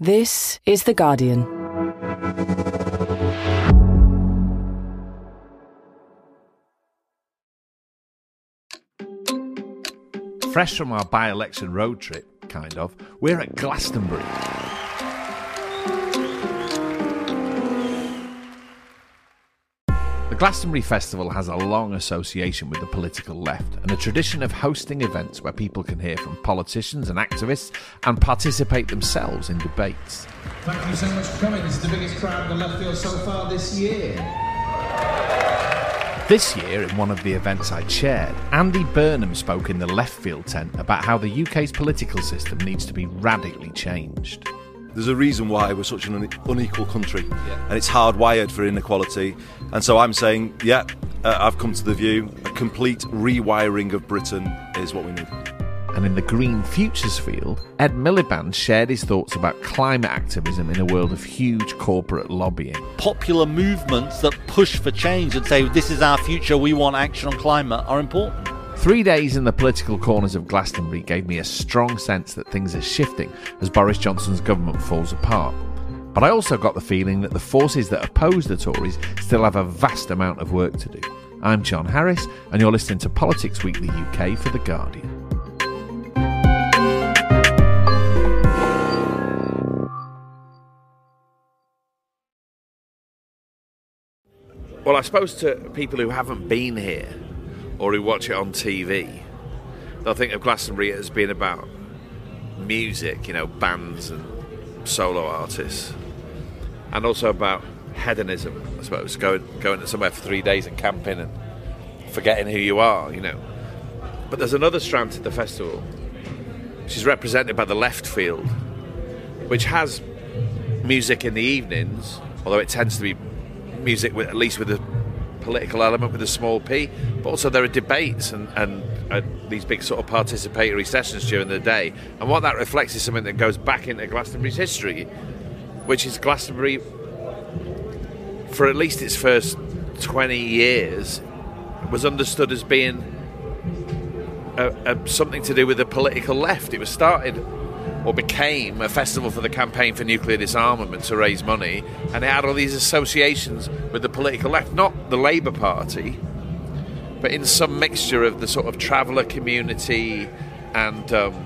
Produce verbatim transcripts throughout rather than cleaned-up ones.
This is The Guardian. Fresh from our by-election road trip, kind of, we're at Glastonbury. The Glastonbury Festival has a long association with the political left and a tradition of hosting events where people can hear from politicians and activists and participate themselves in debates. Thank you so much for coming. This is the biggest crowd in the left field so far this year. This year, in one of the events I chaired, Andy Burnham spoke in the left field tent about how the U K's political system needs to be radically changed. There's a reason why we're such an une- unequal country, yeah. And it's hardwired for inequality. And so I'm saying, yeah, uh, I've come to the view, a complete rewiring of Britain is what we need. And in the Green Futures field, Ed Miliband shared his thoughts about climate activism in a world of huge corporate lobbying. Popular movements that push for change and say, this is our future, we want action on climate, are important. Three days in the political corners of Glastonbury gave me a strong sense that things are shifting as Boris Johnson's government falls apart. But I also got the feeling that the forces that oppose the Tories still have a vast amount of work to do. I'm John Harris, and you're listening to Politics Weekly U K for The Guardian. Well, I suppose to people who haven't been here or who watch it on T V, they'll think of Glastonbury as being about music, you know, bands and solo artists, and also about hedonism, I suppose, going going to somewhere for three days and camping and forgetting who you are, you know. But there's another strand to the festival, which is represented by the left field, which has music in the evenings, although it tends to be music with, at least with a political element with a small p, but also there are debates and, and uh, these big sort of participatory sessions during the day, and what that reflects is something that goes back into Glastonbury's history, which is Glastonbury, for at least its first twenty years, was understood as being a, a, something to do with the political left. It was started or became a festival for the campaign for nuclear disarmament to raise money, and it had all these associations with the political left, not the Labour Party, but in some mixture of the sort of traveller community and um,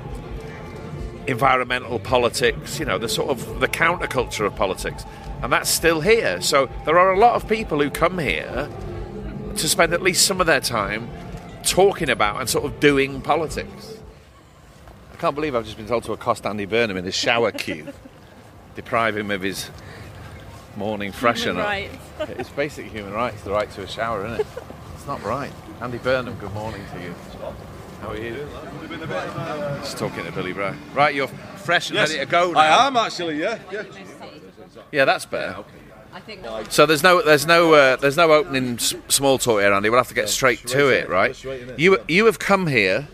environmental politics, you know, the sort of the counterculture of politics, and that's still here. So there are a lot of people who come here to spend at least some of their time talking about and sort of doing politics. I can't believe I've just been told to accost Andy Burnham in his shower queue, deprive him of his morning freshener. Human rights. It's basic human rights, the right to a shower, isn't it? It's not right. Andy Burnham, good morning to you. How are you? Just talking to Billy Brown. Right, you're fresh and Yes, ready to go now. I am actually, yeah. yeah. Yeah, that's better. I think So there's no, there's no, uh, there's no opening s- small talk here, Andy. We'll have to get straight to it, right? You, you have come here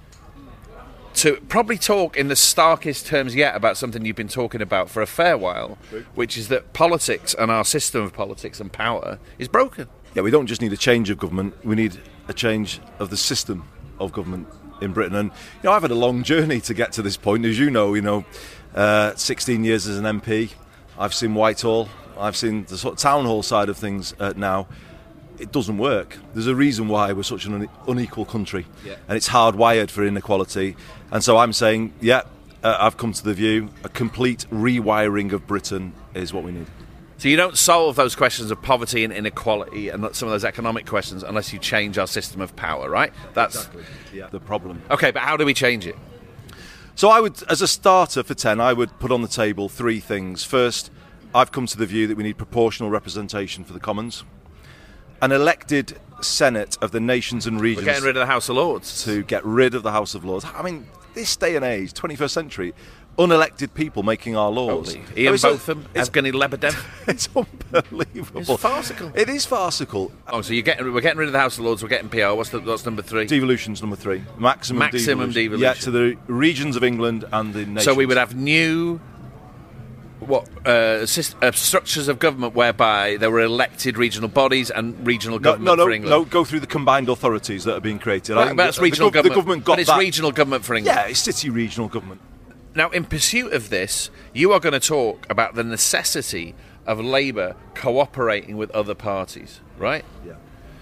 to probably talk in the starkest terms yet about something you've been talking about for a fair while, which is that politics and our system of politics and power is broken. Yeah, we don't just need a change of government, we need a change of the system of government in Britain. And, you know, I've had a long journey to get to this point, as you know, you know, uh, sixteen years as an M P, I've seen Whitehall, I've seen the sort of town hall side of things uh, now. It doesn't work. There's a reason why we're such an une- unequal country, yeah. And it's hardwired for inequality. And so I'm saying, yeah, uh, I've come to the view, a complete rewiring of Britain is what we need. So you don't solve those questions of poverty and inequality and some of those economic questions unless you change our system of power, right? That's exactly. Yeah. The problem. Okay, but how do we change it? So I would, as a starter for ten, I would put on the table three things. First, I've come to the view that we need proportional representation for the Commons. An elected Senate of the nations and regions. We're getting rid of the House of Lords. To get rid of the House of Lords. I mean, this day and age, twenty-first century, unelected people making our laws. Totally. Ian so Botham, Evgeny Lebedev. It's unbelievable. It's farcical. It is farcical. Oh, so you're getting, we're getting rid of the House of Lords, we're getting P R. What's, the, what's number three? Devolution's number three. Maximum, Maximum devolution. devolution. Yeah, to the regions of England and the nations. So we would have new what uh, syst- uh, structures of government whereby there were elected regional bodies and regional no, government no, no, for England. No, go through the combined authorities that are being created. Right, I think but that's the, regional the, gov- government. The government got but it's that. regional government for England. Yeah, it's city regional government. Now, in pursuit of this, you are going to talk about the necessity of Labour cooperating with other parties, right? Yeah.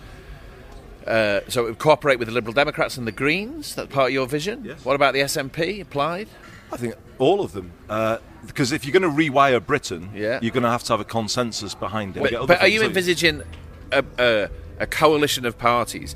Uh, so it would cooperate with the Liberal Democrats and the Greens. That's part of your vision. Yes. What about the S N P applied? I think all of them. Uh, because if you're going to rewire Britain, Yeah. you're going to have to have a consensus behind it. Wait, Get other but are things, you don't envisaging a, a, a coalition of parties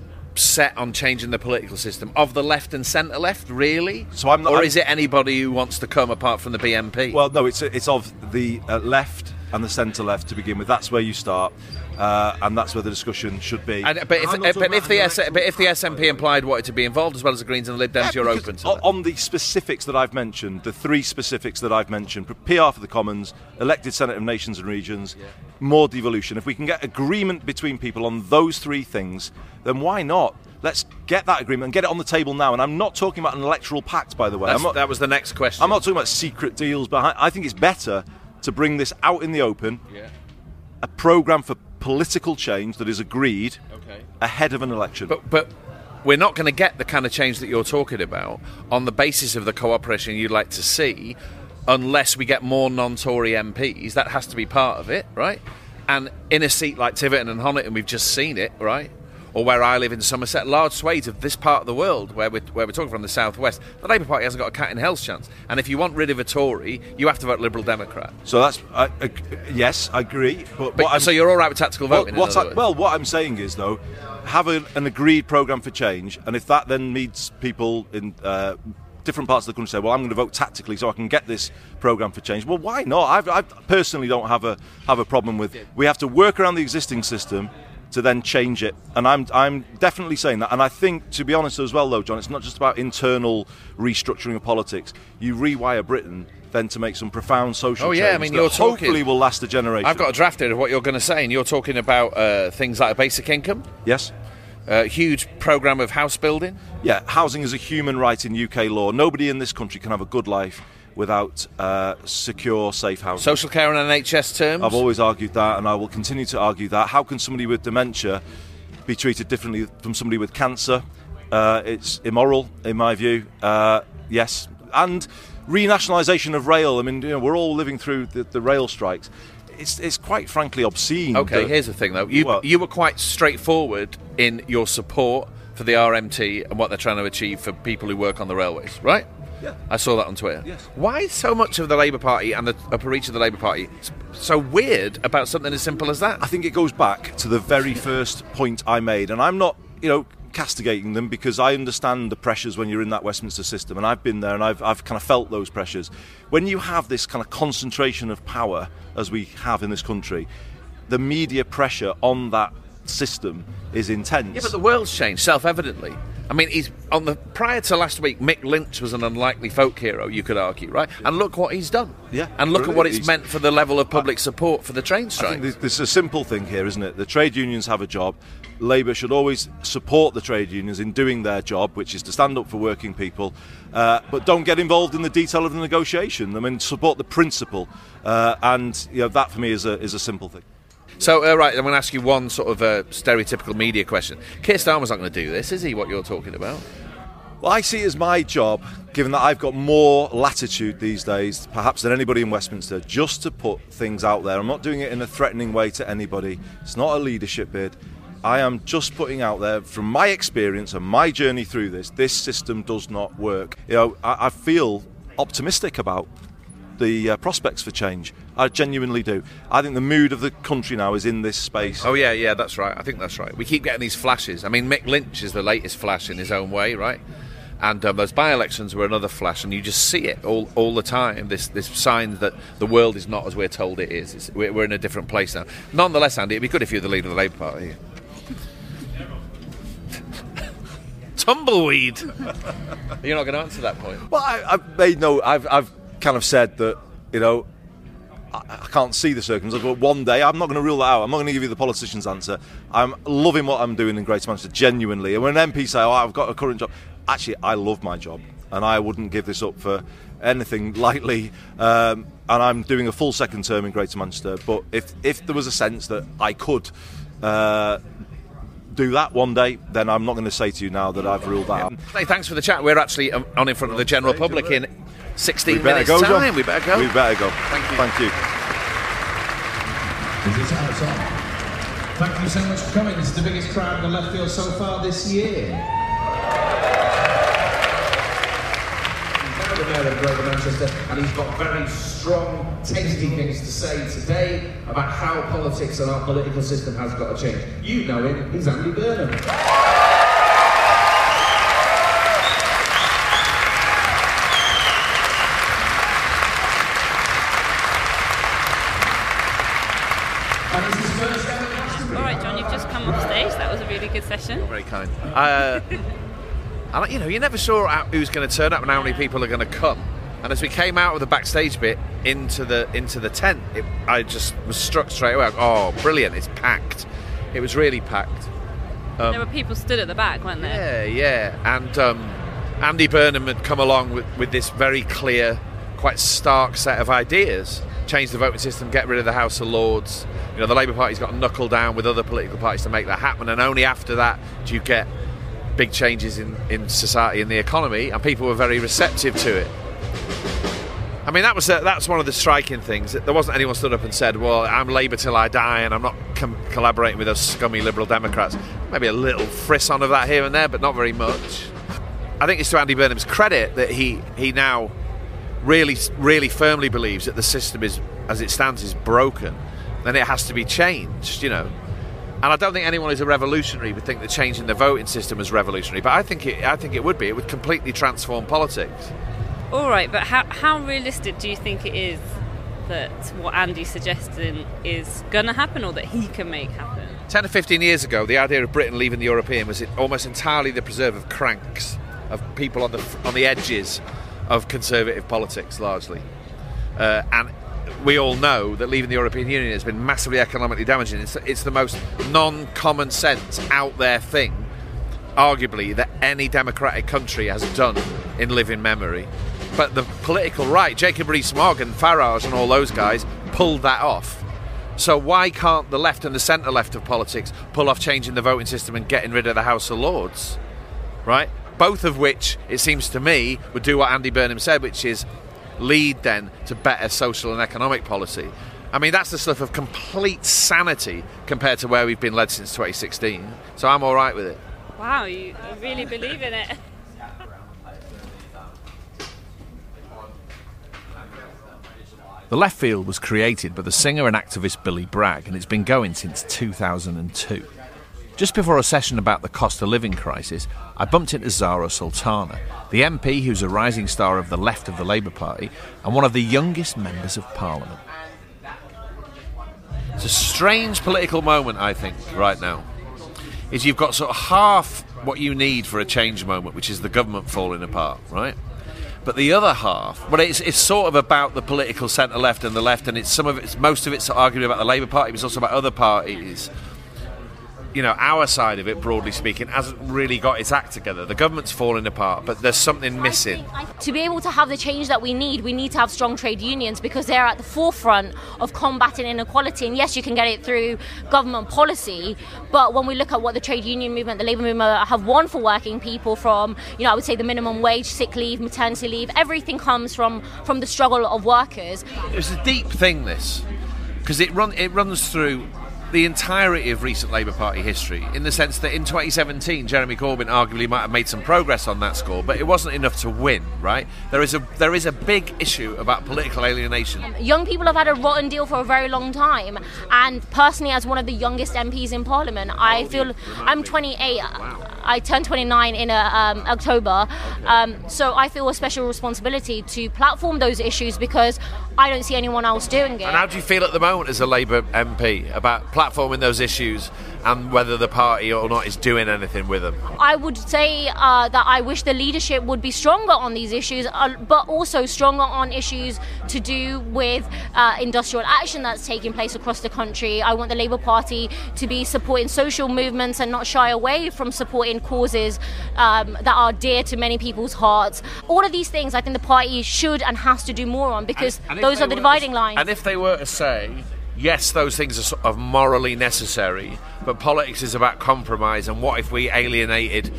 set on changing the political system of the left and centre left, really? So I'm not- or I'm- is it anybody who wants to come apart from the B N P? Well, no, it's it's of the uh, left and the centre left to begin with. That's where you start, uh, and that's where the discussion should be. And, but if, I'm not but talking if about the an S, electoral but if the S N P pact, implied wanted to be involved as well as the Greens and the Lib Dems, Yeah, you're because open to o- that. On the specifics that I've mentioned, the three specifics that I've mentioned, P R for the Commons, elected Senate of Nations and Regions, more devolution. If we can get agreement between people on those three things, then why not? Let's get that agreement and get it on the table now. And I'm not talking about an electoral pact, by the way. That's- I'm not, that was the next question. I'm not talking about secret deals behind. I think it's better to bring this out in the open, Yeah. a programme for political change that is agreed Okay. ahead of an election. But but we're not going to get the kind of change that you're talking about on the basis of the cooperation you'd like to see, unless we get more non-Tory M Ps. That has to be part of it, right? And in a seat like Tiverton and Honiton, we've just seen it, right? Or where I live in Somerset, large swathes of this part of the world, where we're, where we're talking from the southwest, the Labour Party hasn't got a cat in hell's chance. And if you want rid of a Tory, you have to vote Liberal Democrat. so that's uh, uh, yes, I agree. But, But, what I'm, so you're all right with tactical Well, voting? in what other I, words? well, what I'm saying is, though, have a, an agreed programme for change, and if that then means people in uh, different parts of the country say, well, I'm going to vote tactically so I can get this programme for change, well, why not? I've, I personally don't have a have a problem with. We have to work around the existing system to then change it, and I'm I'm definitely saying that. And I think, to be honest as well, though, John, it's not just about internal restructuring of politics. You rewire Britain then to make some profound social Oh, change yeah, I mean, that you're talking- hopefully will last a generation. I've got a draft here of what you're going to say, and you're talking about uh, things like a basic income, Yes. a huge programme of house building. Yeah, housing is a human right in U K law. Nobody in this country can have a good life without uh, secure, safe housing. Social care in N H S terms. I've always argued that, and I will continue to argue that. How can somebody with dementia be treated differently from somebody with cancer? Uh, it's immoral, in my view. Uh, yes, and renationalisation of rail. I mean, you know, we're all living through the, the rail strikes. It's, it's quite frankly obscene. Okay, that- here's the thing, though. You, What? you were quite straightforward in your support for the R M T and what they're trying to achieve for people who work on the railways, right? Yeah. I saw that on Twitter. Yes. Why is so much of the Labour Party and the upper reach of the Labour Party s- so weird about something as simple as that? I think it goes back to the very first point I made, and I'm not, you know, castigating them because I understand the pressures when you're in that Westminster system, and I've been there and I've, I've kind of felt those pressures. When you have this kind of concentration of power, as we have in this country, the media pressure on that system is intense. Yeah, but the world's changed, self-evidently. I mean, he's on the prior to last week. Mick Lynch was an unlikely folk hero, you could argue, right? And look what he's done. Yeah, And look at what brilliant. it's He's- meant for the level of public support for the train I strike. think there's, there's a simple thing here, isn't it? The trade unions have a job. Labour should always support the trade unions in doing their job, which is to stand up for working people, uh, but don't get involved in the detail of the negotiation. I mean, support the principle, uh, and you know that for me is a is a simple thing. So, uh, right, I'm going to ask you one sort of uh, stereotypical media question. Keir Starmer's not going to do this, is he, what you're talking about? Well, I see it as my job, given that I've got more latitude these days, perhaps than anybody in Westminster, just to put things out there. I'm not doing it in a threatening way to anybody. It's not a leadership bid. I am just putting out there, from my experience and my journey through this, this system does not work. You know, I, I feel optimistic about the uh, prospects for change. I genuinely do. I think the mood of the country now is in this space. Oh, yeah, yeah, that's right. I think that's right. We keep getting these flashes. I mean, Mick Lynch is the latest flash in his own way, right? And um, those by-elections were another flash, and you just see it all, all the time, this this sign that the world is not as we're told it is. It's, we're, we're in a different place now. Nonetheless, Andy, it'd be good if you're the leader of the Labour Party. Tumbleweed! You're not going to answer that point. Well, I, I've made no. I've, I've kind of said that, you know, I, I can't see the circumstances, but one day I'm not going to rule that out. I'm not going to give you the politician's answer. I'm loving what I'm doing in Greater Manchester, genuinely. And when an M P say, "Oh, I've got a current job," actually, I love my job, and I wouldn't give this up for anything lightly. Um, and I'm doing a full second term in Greater Manchester. But if if there was a sense that I could Uh, do that one day, then I'm not going to say to you now that I've ruled that out. Hey, thanks for the chat. We're actually um, on in front of the general public in sixteen We better minutes go, time. John. We better go. We better go. Thank you. Thank you. Is this how it's on? Thank you so much for coming. This is the biggest crowd in the left field so far this year. He's now the mayor of Greater Manchester, and he's got very strong, tasty things to say today about how politics and our political system has got to change. You know him, he's Andy Burnham. And it's his first ever Glastonbury. All right, John, you've just come off stage. That was a really good session. Very kind. Uh, and, you know, you never saw out who's going to turn up and how many people are going to come. And as we came out of the backstage bit into the into the tent, it, I just was struck straight away. Oh, brilliant! It's packed. It was really packed. Um, there were people stood at the back, weren't there? Yeah, yeah. And um, Andy Burnham had come along with, with this very clear, quite stark set of ideas. Change the voting system, get rid of the House of Lords. You know, the Labour Party's got to knuckle down with other political parties to make that happen, and only after that do you get big changes in, in society and the economy, and people were very receptive to it. I mean, that was uh, that's one of the striking things. There wasn't anyone stood up and said, well, I'm Labour till I die and I'm not com- collaborating with those scummy Liberal Democrats. Maybe a little frisson of that here and there, but not very much. I think it's to Andy Burnham's credit that he, he now really, really firmly believes that the system is, as it stands, is broken, then it has to be changed, you know. And I don't think anyone who's a revolutionary would think that changing the voting system is revolutionary, but I think it, I think it would be. It would completely transform politics. All right, but how, how realistic do you think it is that what Andy's suggesting is going to happen, or that he can make happen? ten or fifteen years ago, the idea of Britain leaving the European was almost entirely the preserve of cranks, of people on the on the edges of conservative politics, largely. Uh, and we all know that leaving the European Union has been massively economically damaging. It's, it's the most non-common sense, out there thing, arguably, that any democratic country has done in living memory. But the political right, Jacob Rees-Mogg and Farage and all those guys, pulled that off. So why can't the left and the centre-left of politics pull off changing the voting system and getting rid of the House of Lords? Right? Both of which, it seems to me, would do what Andy Burnham said, which is lead then to better social and economic policy. I mean, that's the stuff of complete sanity compared to where we've been led since twenty sixteen. So I'm all right with it. Wow, you really believe in it. The Left Field was created by the singer and activist Billy Bragg, and it's been going since two thousand two. Just before a session about the cost of living crisis, I bumped into Zara Sultana, the M P who's a rising star of the left of the Labour Party and one of the youngest members of Parliament. It's a strange political moment, I think, right now. Is you've got sort of half what you need for a change moment, which is the government falling apart, right? But the other half, well, it's, it's sort of about the political centre-left and the left, and it's some of it's most of it's arguing about the Labour Party, but it's also about other parties. You know, our side of it, broadly speaking, hasn't really got its act together. The government's falling apart, but there's something missing. I think, I, to be able to have the change that we need, we need to have strong trade unions, because they're at the forefront of combating inequality. And yes, you can get it through government policy, but when we look at what the trade union movement, the labour movement have won for working people, from, you know, I would say the minimum wage, sick leave, maternity leave, everything comes from, from the struggle of workers. It's a deep thing, this, because it run it runs through the entirety of recent Labour Party history, in the sense that in twenty seventeen Jeremy Corbyn arguably might have made some progress on that score, but it wasn't enough to win, right? There is a there is a big issue about political alienation. Young people have had a rotten deal for a very long time, and personally, as one of the youngest M Ps in Parliament, I feel I'm twenty-eight. Wow. I turned twenty-nine in uh, um, October, um, so I feel a special responsibility to platform those issues, because I don't see anyone else doing it. And how do you feel at the moment as a Labour M P about platforming those issues and whether the party or not is doing anything with them? I would say uh, that I wish the leadership would be stronger on these issues, uh, but also stronger on issues to do with uh, industrial action that's taking place across the country. I want the Labour Party to be supporting social movements and not shy away from supporting causes um, that are dear to many people's hearts. All of these things I think the party should and has to do more on, because and, and those are the dividing to, lines. And if they were to say, yes, those things are sort of morally necessary, but politics is about compromise, and what if we alienated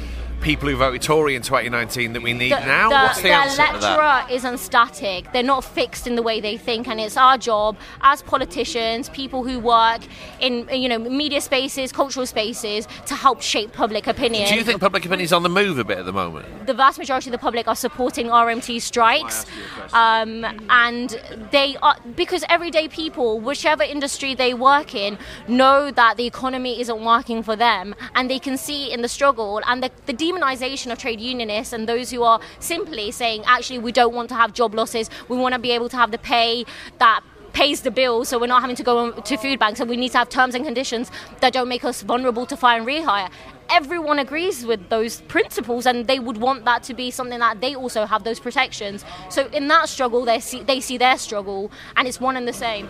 people who voted Tory in twenty nineteen that we need the, now? The, What's the, the answer to that? electorate isn't static. They're not fixed in the way they think, and it's our job as politicians, people who work in you know media spaces, cultural spaces, to help shape public opinion. Do you think public opinion is on the move a bit at the moment? The vast majority of the public are supporting R M T strikes, um, and they are because everyday people, whichever industry they work in, know that the economy isn't working for them, and they can see in the struggle and the, the demonization of trade unionists and those who are simply saying, actually, we don't want to have job losses, we want to be able to have the pay that pays the bill, so we're not having to go to food banks, and we need to have terms and conditions that don't make us vulnerable to fire and rehire. Everyone agrees with those principles, and they would want that to be something that they also have those protections. So in that struggle, they see, they see their struggle, and it's one and the same.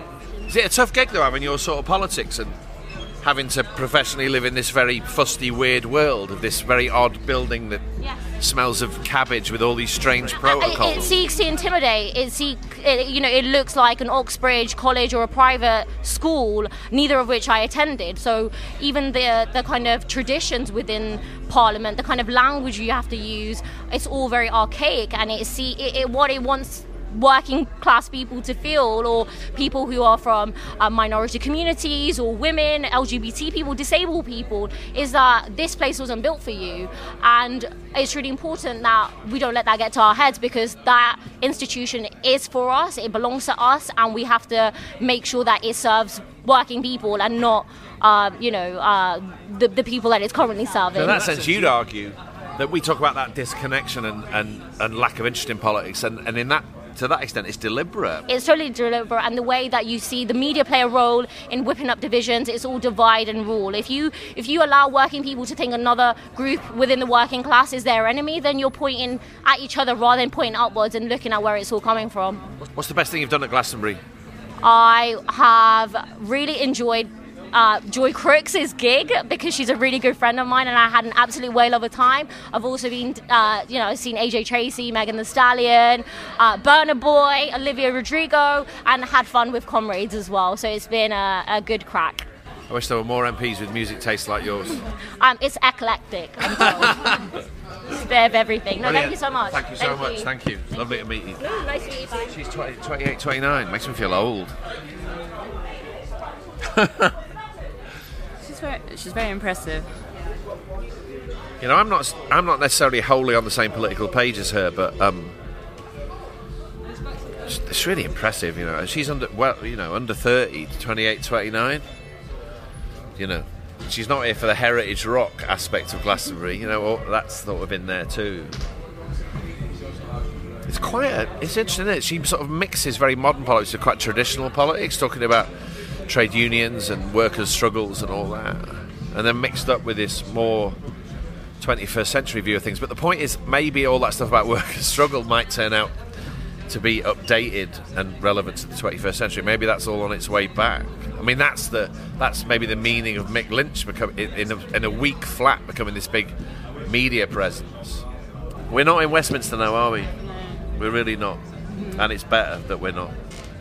Is it a tough gig, though, having your sort of politics and having to professionally live in this very fusty, weird world of this very odd building that Yeah. smells of cabbage with all these strange It, protocols? it seeks to intimidate. It seek, it, you know, it looks like an Oxbridge college or a private school, neither of which I attended. So even the the kind of traditions within Parliament, the kind of language you have to use, it's all very archaic, and it see it, it, what it wants working class people to feel, or people who are from uh, minority communities, or women, L G B T people, disabled people, is that this place wasn't built for you. And it's really important that we don't let that get to our heads, because that institution is for us, it belongs to us, and we have to make sure that it serves working people and not uh, you know uh, the, the people that it's currently serving. So in that sense, you'd argue that we talk about that disconnection and, and, and lack of interest in politics, and, and in that to that extent, it's deliberate. It's totally deliberate, and the way that you see the media play a role in whipping up divisions, it's all divide and rule. If you if you allow working people to think another group within the working class is their enemy, then you're pointing at each other rather than pointing upwards and looking at where it's all coming from. What's the best thing you've done at Glastonbury? I have really enjoyed Uh, Joy Crooks' gig, because she's a really good friend of mine, and I had an absolute whale of a time. I've also been, uh, you know, seen A J Tracy, Megan Thee Stallion, uh, Burna Boy, Olivia Rodrigo, and had fun with comrades as well. So it's been a, a good crack. I wish there were more M Ps with music tastes like yours. Um, it's eclectic, I'm told. It's a bit of everything. No, Brilliant. thank you so much. Thank you so Thank much. you. Thank you. Lovely to meet you. Ooh, nice to meet you. Bye. She's twenty, twenty-eight, twenty-nine. Makes me feel old. She's very, she's very impressive. You know, I'm not I'm not necessarily wholly on the same political page as her, but um, it's, it's really impressive. You know, and she's under well, you know, under thirty, twenty-eight, twenty-nine. You know, she's not here for the heritage rock aspect of Glastonbury. You know, that's sort of in there too. It's quite a, it's interesting, isn't it? She sort of mixes very modern politics with quite traditional politics, talking about trade unions and workers' struggles and all that, and then mixed up with this more twenty-first century view of things. But the point is, maybe all that stuff about workers' struggle might turn out to be updated and relevant to the twenty-first century. Maybe that's all on its way back. I mean, that's the that's maybe the meaning of Mick Lynch becoming in, in, a, in a weak flat becoming this big media presence. We're not in Westminster now, are we? We're really not, and it's better that we're not.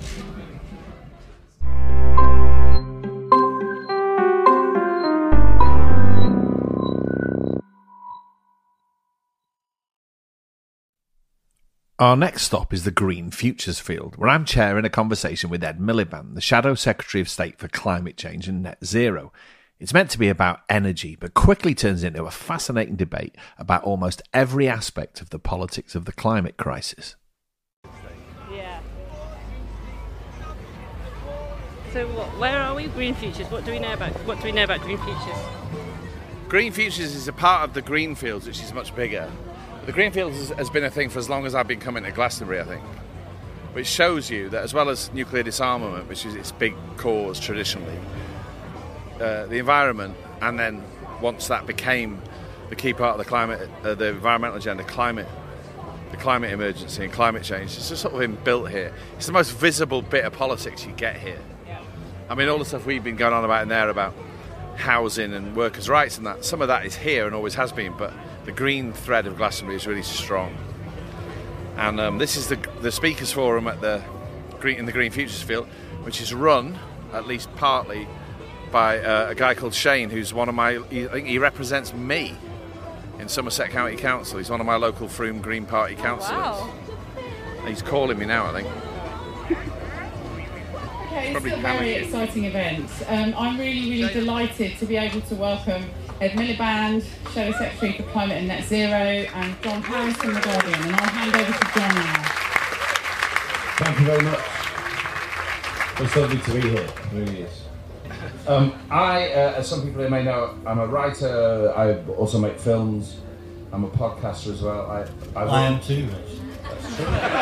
Our next stop is the Green Futures Field, where I'm chairing a conversation with Ed Miliband, the Shadow Secretary of State for Climate Change and Net Zero. It's meant to be about energy, but quickly turns into a fascinating debate about almost every aspect of the politics of the climate crisis. Yeah. So what, where are we? Green Futures. What do we know about what do we know about Green Futures? Green Futures is a part of the Greenfields, which is much bigger. The Greenfields has been a thing for as long as I've been coming to Glastonbury, I think, which shows you that as well as nuclear disarmament, which is its big cause traditionally, uh, the environment, and then once that became the key part of the climate, uh, the environmental agenda, climate, the climate emergency and climate change, it's just sort of been built here. It's the most visible bit of politics you get here. I mean, all the stuff we've been going on about in there about housing and workers' rights and that, some of that is here and always has been, but the green thread of Glastonbury is really strong. And um, this is the the Speakers Forum at the green, in the Green Futures Field, which is run, at least partly, by uh, a guy called Shane, who's one of my, I think he represents me in Somerset County Council. He's one of my local Frome Green Party councillors. Wow. He's calling me now, I think. Okay, Probably it's a very panicking. exciting event. Um, I'm really, really delighted to be able to welcome Ed Miliband, Shadow Secretary for Climate and Net Zero, and John Harris from The Guardian. And I'll hand over to John now. Thank you very much. It's lovely to be here, it really is. Um, I, uh, as some people may know, I'm a writer, I also make films, I'm a podcaster as well. I, I, I am too, actually. That's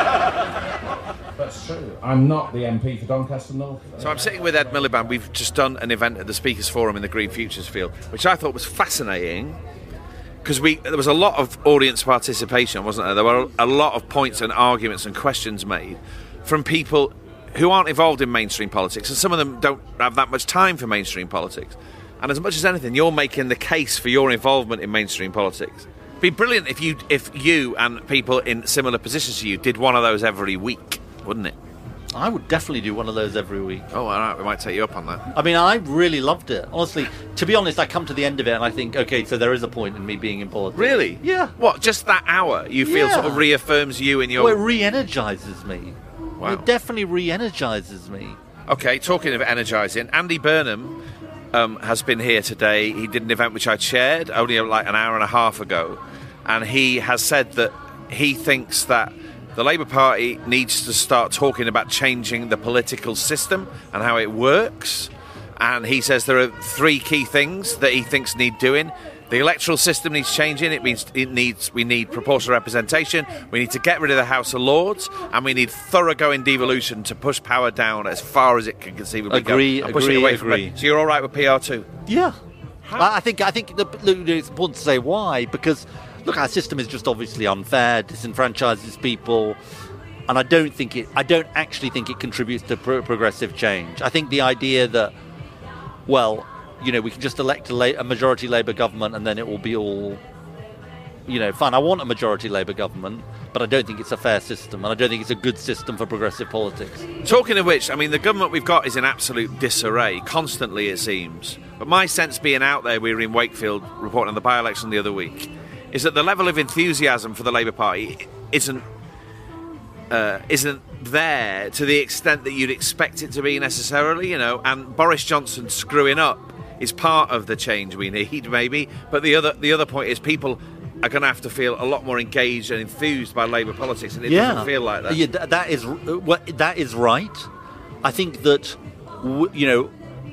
true. That's true. I'm not the M P for Doncaster North. So I'm sitting with Ed Miliband. We've just done an event at the Speakers Forum in the Green Futures Field, which I thought was fascinating because we there was a lot of audience participation, wasn't there? There were a lot of points and arguments and questions made from people who aren't involved in mainstream politics, and some of them don't have that much time for mainstream politics. And as much as anything, you're making the case for your involvement in mainstream politics. It'd be brilliant if you if you and people in similar positions to you did one of those every week, wouldn't it? I would definitely do one of those every week. Oh, all right, we might take you up on that. I mean, I really loved it. Honestly, to be honest, I come to the end of it and I think, okay, so there is a point in me being in politics. Really? Yeah. What, just that hour you feel Yeah. sort of reaffirms you in your... Well, it re-energises me. Wow. It definitely re-energises me. Okay, talking of energising, Andy Burnham um, has been here today. He did an event which I chaired only like an hour and a half ago, and he has said that he thinks that the Labour Party needs to start talking about changing the political system and how it works. And he says there are three key things that he thinks need doing. The electoral system needs changing. It means it needs we need proportional representation. We need to get rid of the House of Lords, and we need thoroughgoing devolution to push power down as far as it can conceivably Agree, go. And push agree, it away agree. From it. So you're all right with P R two? Yeah. I I think I think the, look, it's important to say why, because look, our system is just obviously unfair, disenfranchises people, and I don't think it. I don't actually think it contributes to pro- progressive change. I think the idea that, well, you know, we can just elect a, la- a majority Labour government and then it will be all, you know, fine. I want a majority Labour government, but I don't think it's a fair system, and I don't think it's a good system for progressive politics. Talking of which, I mean, the government we've got is in absolute disarray, constantly it seems. But my sense being out there, we were in Wakefield reporting on the by-election the other week, is that the level of enthusiasm for the Labour Party isn't uh, isn't there to the extent that you'd expect it to be necessarily, you know, and Boris Johnson screwing up is part of the change we need, maybe. But the other the other point is people are going to have to feel a lot more engaged and enthused by Labour politics, and it yeah. doesn't feel like that. Yeah, th- that is uh, what that is right. I think that w- you know.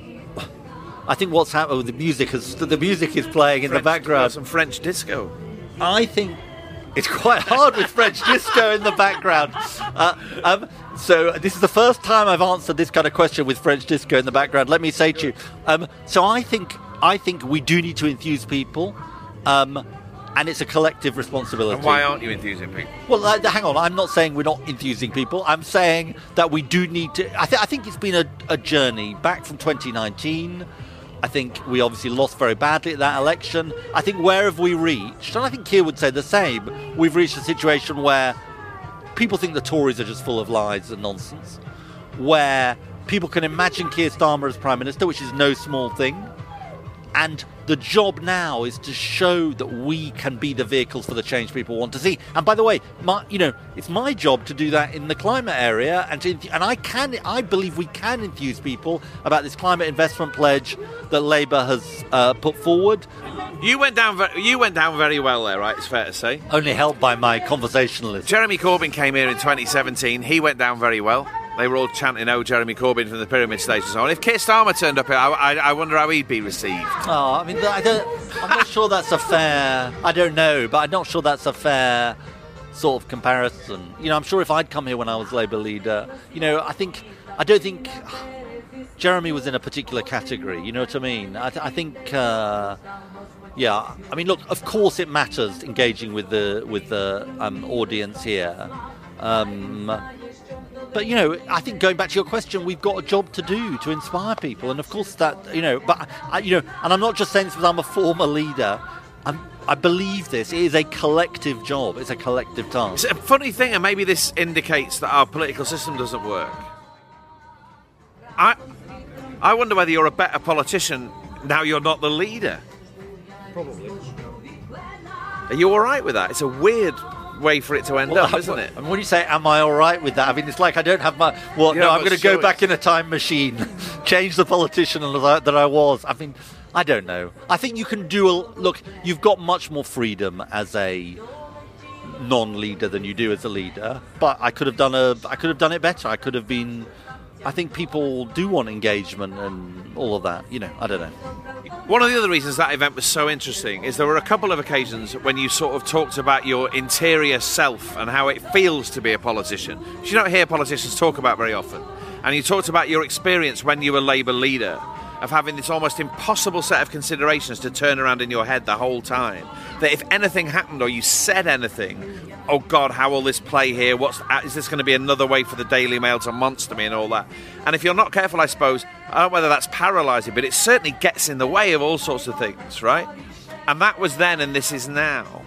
I think what's happened. Oh, the music has the music is playing in French, the background. Some French disco. I think it's quite hard with French disco in the background. Uh, um, so this is the first time I've answered this kind of question with French disco in the background. Let me say to you. Um, so I think I think we do need to enthuse people, um, and it's a collective responsibility. And why aren't you enthusing people? Well, uh, hang on. I'm not saying we're not enthusing people. I'm saying that we do need to. I, th- I think it's been a, a journey back from twenty nineteen. I think we obviously lost very badly at that election. I think where have we reached? And I think Keir would say the same. We've reached a situation where people think the Tories are just full of lies and nonsense. Where people can imagine Keir Starmer as Prime Minister, which is no small thing. And the job now is to show that we can be the vehicles for the change people want to see. And by the way, my, you know, it's my job to do that in the climate area, and to, and I can, I believe we can enthuse people about this climate investment pledge that Labour has uh, put forward. You went down. Ve- you went down very well there, right? It's fair to say. Only helped by my conversationalist. Jeremy Corbyn came here in twenty seventeen. He went down very well. They were all chanting, "Oh, Jeremy Corbyn" from the Pyramid Stage and so on. If Keir Starmer turned up here, I, I, I wonder how he'd be received. Oh, I mean, I don't, I'm not sure that's a fair. I don't know, but I'm not sure that's a fair sort of comparison. You know, I'm sure if I'd come here when I was Labour leader, you know, I think I don't think Jeremy was in a particular category. You know what I mean? I, th- I think. Uh, Yeah, I mean, look. Of course, it matters engaging with the with the um, audience here. Um, but you know, I think going back to your question, we've got a job to do to inspire people, and of course that you know. But I, you know, and I'm not just saying this because I'm a former leader. I'm, I believe this. It is a collective job. It's a collective task. It's a funny thing, and maybe this indicates that our political system doesn't work. I, I wonder whether you're a better politician now you're not the leader. Probably. Are you all right with that? It's a weird way for it to end Well, up, isn't it? And when you say, am I all right with that? I mean, it's like I don't have my... Well, You no, have I'm much going to go choice. back in a time machine, change the politician that I, that I was. I mean, I don't know. I think you can do... A, look, you've got much more freedom as a non-leader than you do as a leader, but I could have done a... I could have done it better. I could have been... I think people do want engagement and all of that. You know, I don't know. One of the other reasons that event was so interesting is there were a couple of occasions when you sort of talked about your interior self and how it feels to be a politician, which you don't hear politicians talk about very often. And you talked about your experience when you were Labour leader of having this almost impossible set of considerations to turn around in your head the whole time. That if anything happened or you said anything, oh God, how will this play here? What's is this going to be another way for the Daily Mail to monster me and all that? And if you're not careful, I suppose, I don't know whether that's paralysing, but it certainly gets in the way of all sorts of things, right? And that was then, and this is now.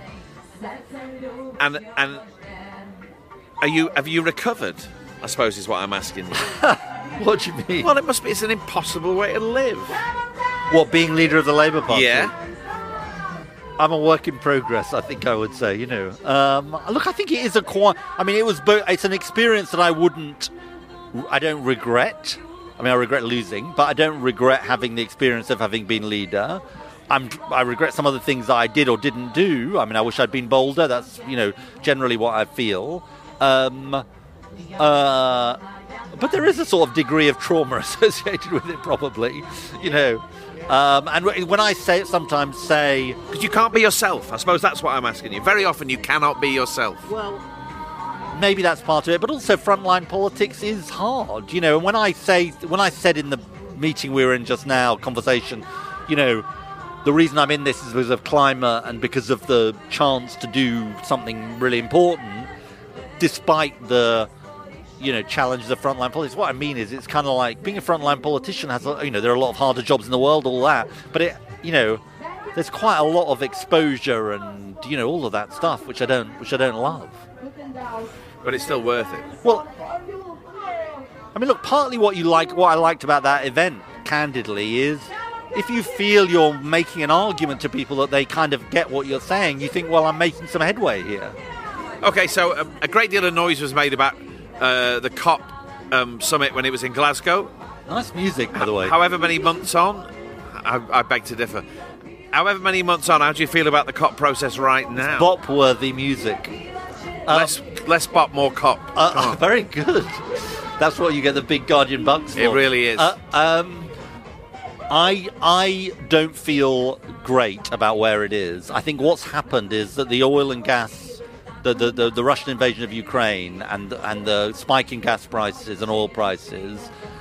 And and are you have you recovered? I suppose is what I'm asking you. What do you mean? Well, it must be. It's an impossible way to live. What, being leader of the Labour Party? Yeah. I'm a work in progress, I think I would say, you know. Um, look, I think it is a quite... I mean, it was both... It's an experience that I wouldn't... I don't regret. I mean, I regret losing, but I don't regret having the experience of having been leader. I'm, I regret some of the things that I did or didn't do. I mean, I wish I'd been bolder. That's, you know, generally what I feel. Um, uh, but there is a sort of degree of trauma associated with it, probably, you know. Um, and when I say sometimes say... Because you can't be yourself. I suppose that's what I'm asking you. Very often you cannot be yourself. Well, maybe that's part of it, but also frontline politics is hard, you know. And when I say, when I said in the meeting we were in just now, conversation, you know, the reason I'm in this is because of climate and because of the chance to do something really important, despite the... you know, challenges of frontline politics. What I mean is, it's kind of like being a frontline politician has, you know, there are a lot of harder jobs in the world, all that, but it, you know, there's quite a lot of exposure and, you know, all of that stuff, which I don't, which I don't love. But it's still worth it. Well, I mean, look, partly what you like, what I liked about that event, candidly, is if you feel you're making an argument to people that they kind of get what you're saying, you think, well, I'm making some headway here. Okay, so a, a great deal of noise was made about Uh, the COP um, summit when it was in Glasgow. Nice music, by the way. However many months on, I, I beg to differ. However many months on, how do you feel about the COP process right now? Bop-worthy music. Uh, less, less bop, more COP. Uh, very good. That's what you get the big Guardian bucks for. It really is. Uh, um, I I don't feel great about where it is. I think what's happened is that the oil and gas The, the, the, the Russian invasion of Ukraine and and the spike in gas prices and oil prices,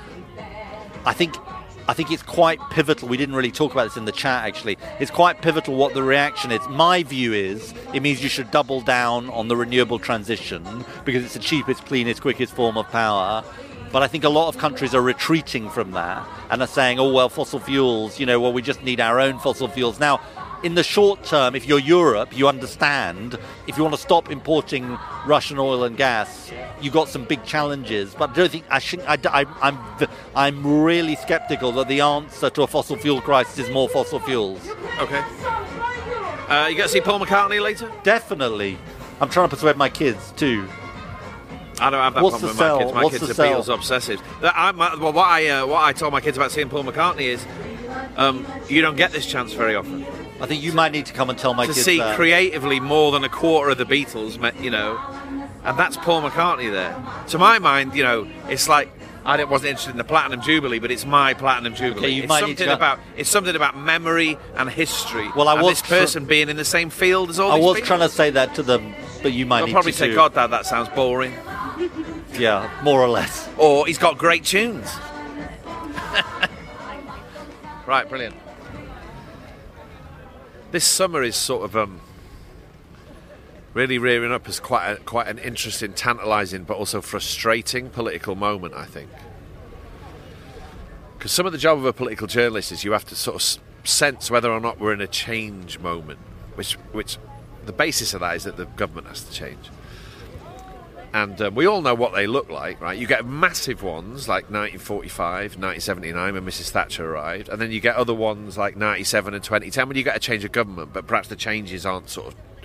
I think I think it's quite pivotal. We didn't really talk about this in the chat, actually. It's quite pivotal what the reaction is. My view is it means you should double down on the renewable transition because it's the cheapest, cleanest, quickest form of power. But I think a lot of countries are retreating from that and are saying, oh, well, fossil fuels, you know, well, we just need our own fossil fuels. Now, in the short term, if you're Europe, you understand. If you want to stop importing Russian oil and gas, you've got some big challenges. But I don't think I shouldn't, I, I, I'm I'm really sceptical that the answer to a fossil fuel crisis is more fossil fuels. Okay. Uh, you going to see Paul McCartney later? Definitely. I'm trying to persuade my kids too. I don't have that What's problem with the my sell? kids. My What's kids the are sell? Beatles obsessive. I'm, well, what I uh, what I told my kids about seeing Paul McCartney is, um, you don't get this chance very often. I think you might need to come and tell my to kids see that. creatively more than a quarter of the Beatles, you know, and that's Paul McCartney there. To my mind, you know, it's like I wasn't interested in the Platinum Jubilee, but it's my Platinum Jubilee. Okay, you it's might need something to go- about it's something about memory and history. Well, I and was this person tr- being in the same field as all I these was people. trying to say that to them, but you might They'll need probably to say, too. "God, Dad, that sounds boring." Yeah, more or less. Or he's got great tunes. Right, brilliant. This summer is sort of um, really rearing up as quite a, quite an interesting, tantalising, but also frustrating political moment, I think. Because some of the job of a political journalist is you have to sort of s- sense whether or not we're in a change moment, which which the basis of that is that the government has to change. And uh, we all know what they look like, right? You get massive ones like nineteen forty-five, nineteen seventy-nine when Missus Thatcher arrived, and then you get other ones like ninety-seven and twenty ten when you get a change of government, but perhaps the changes aren't sort of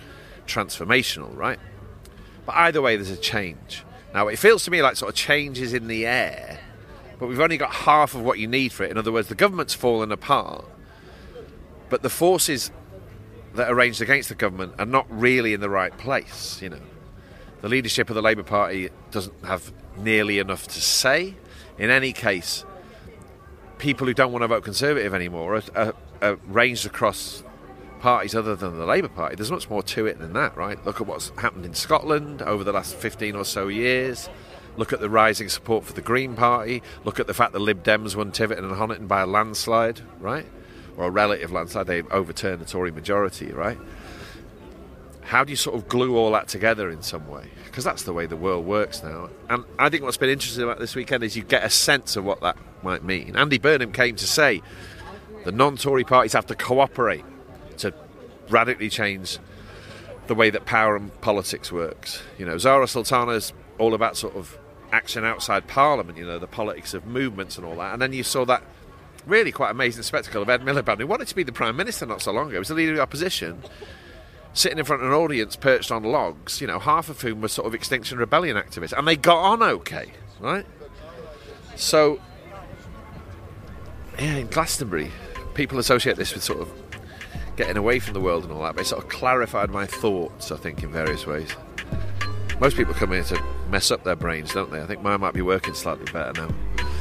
transformational, right? But either way, there's a change. Now, it feels to me like sort of change is in the air, but we've only got half of what you need for it. In other words, the government's fallen apart, but the forces that are ranged against the government are not really in the right place, you know. The leadership of the Labour Party doesn't have nearly enough to say. In any case, people who don't want to vote Conservative anymore are, are, are ranged across parties other than the Labour Party. There's much more to it than that, right? Look at what's happened in Scotland over the last fifteen or so years. Look at the rising support for the Green Party. Look at the fact that Lib Dems won Tiverton and Honiton by a landslide, right? Or a relative landslide. They overturned the Tory majority, right? How do you sort of glue all that together in some way? Because that's the way the world works now. And I think what's been interesting about this weekend is you get a sense of what that might mean. Andy Burnham came to say the non-Tory parties have to cooperate to radically change the way that power and politics works. You know, Zara Sultana's all about sort of action outside Parliament, you know, the politics of movements and all that. And then you saw that really quite amazing spectacle of Ed Miliband, who wanted to be the Prime Minister not so long ago. He was the leader of the opposition, sitting in front of an audience perched on logs, you know, half of whom were sort of Extinction Rebellion activists. And they got on okay, right? So, yeah, in Glastonbury, people associate this with sort of getting away from the world and all that, but it sort of clarified my thoughts, I think, in various ways. Most people come here to mess up their brains, don't they? I think mine might be working slightly better now.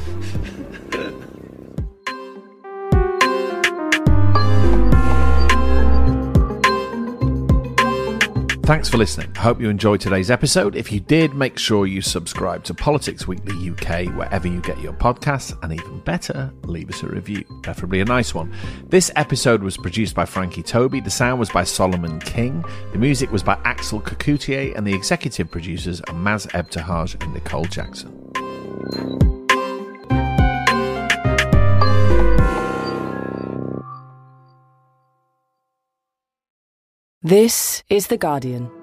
Thanks for listening. I hope you enjoyed today's episode. If you did, make sure you subscribe to Politics Weekly U K wherever you get your podcasts, and even better, leave us a review, preferably a nice one. This episode was produced by Frankie Toby, the sound was by Solomon King, the music was by Axel Kakoutier, and the executive producers are Maz Ebtehaj and Nicole Jackson. This is The Guardian.